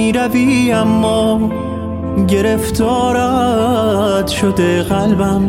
روی اما گرفتارت شده قلبم،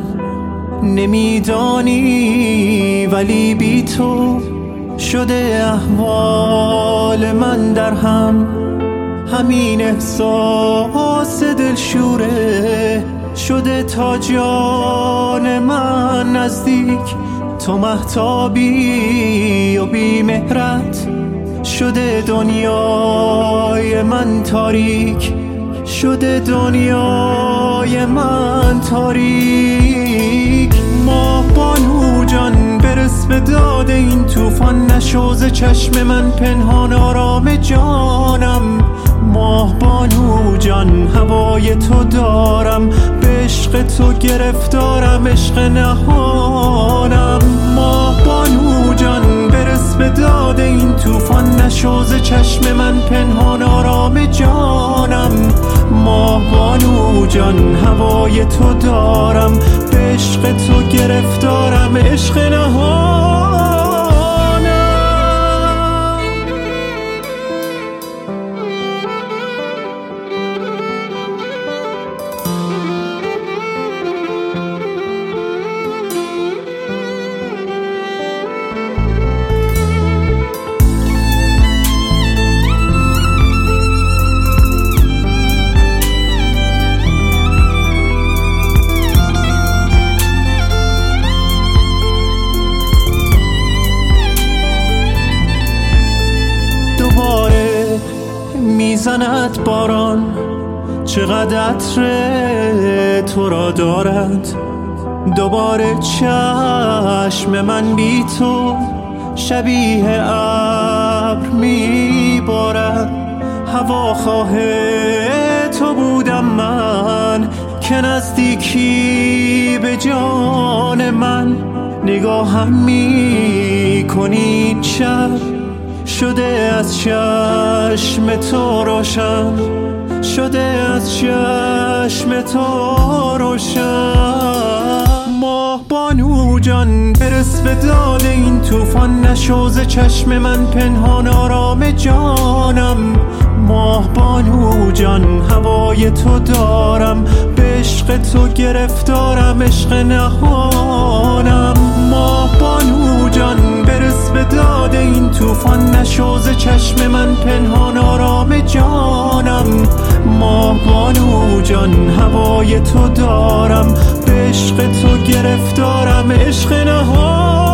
نمیدانی ولی بی تو شده احوال من در هم. همین احساس دلشوره شده تا جان من نزدیک، تو مهتابی و بی مهرت شده دنیای من تاریک، شده دنیای من تاریک. ماه بانو جان برس به داد این طوفان، نشو ز چشم من پنهان آرام جانم. ماه بانو جان هوای تو دارم، به عشق تو گرفتارم، عشق نهانم. ماه بانو جان برس به داد این طوفان، نشو ز چشم من پنهان آرام جانم. ماه بانو جان هوای تو دارم، به عشق تو گرفتارم، عشق نهانم. میزند باران، چقدر عطر تو را دارد. دوباره چشم من بی تو شبیه ابر میبارد. هواخواه تو بودم من که نزدیکی به جان من. نگاهم میکنی شب شده از چشم تو روشن، شده از چشم تو روشن. ماه بانو جان برس به داد این طوفان، نشو ز چشم من پنهان آرام جانم. ماه بانو جان هوای تو دارم، به عشق تو گرفتارم، عشق نهانم. ماه بانو جان برس به داد این طوفان، نشو ز چشم من پنهان آرام جانم. ماه بانو جان هوای تو دارم، به عشق تو گرفتارم، عشق نهانم.